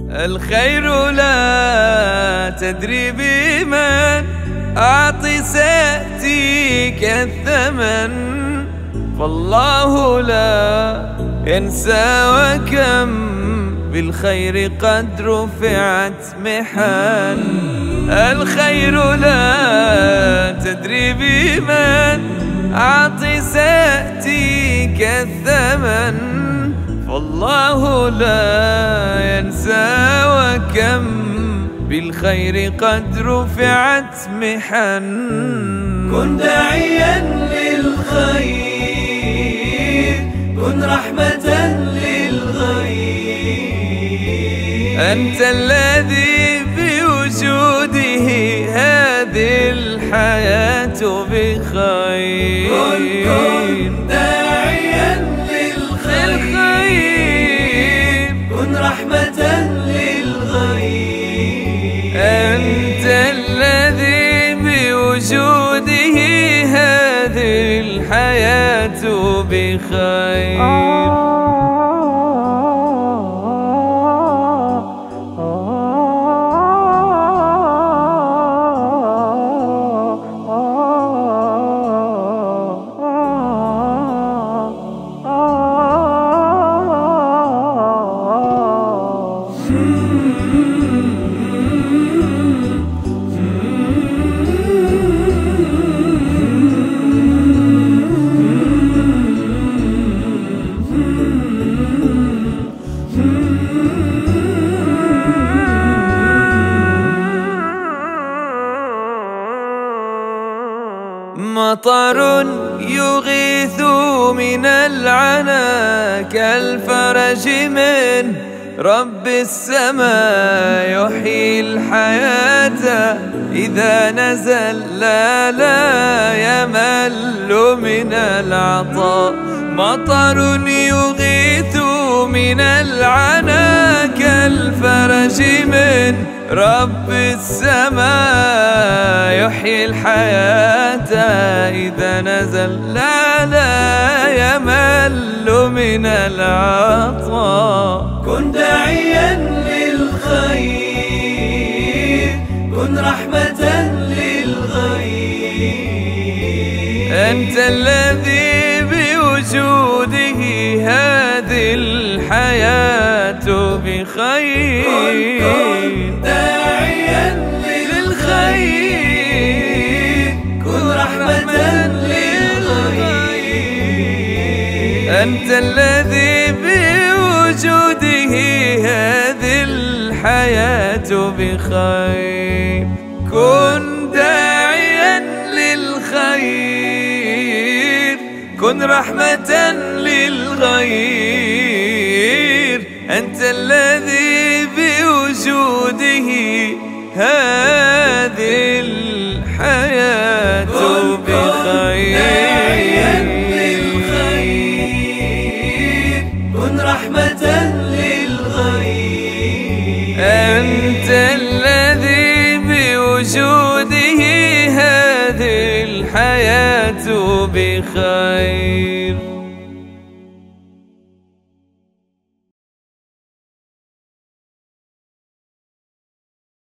الخير لا تدري بمن أعطي سيأتيك الثمن، فالله لا ينسى وكم بالخير قد رفعت محن. الخير لا تدري بمن أعطي سيأتيك الثمن، فالله لا ينسى وكم بالخير قد رفعت محن. كن داعيا للخير، كن رحمة للغير، أنت الذي بوجوده هذه الحياة بخير. كن داعيا للخير، كن رحمة للغير، أنت الذي بوجوده هذه الحياة بخير. مطر يغيث من العنا كالفرج من رب السماء، يحيي الحياة إذا نزل لا يمل من العطاء. مطر يغيث من العنا كالفرج من رب السماء، يحيي الحياة إذا نزل لا يمل من العطاء. كن داعيا للخير، كن رحمة للغير، أنت الذي بوجوده هذه الحياة بخير. كن داعيا للخير، كن رحمة للغير، أنت الذي بوجوده هذه الحياة بخير. كن داعيا للخير، كن رحمة للغير، أنت الذي بوجوده هذه الحياة بخير. كن رحمة للغير، أنت الذي بوجوده هذه الحياة بخير.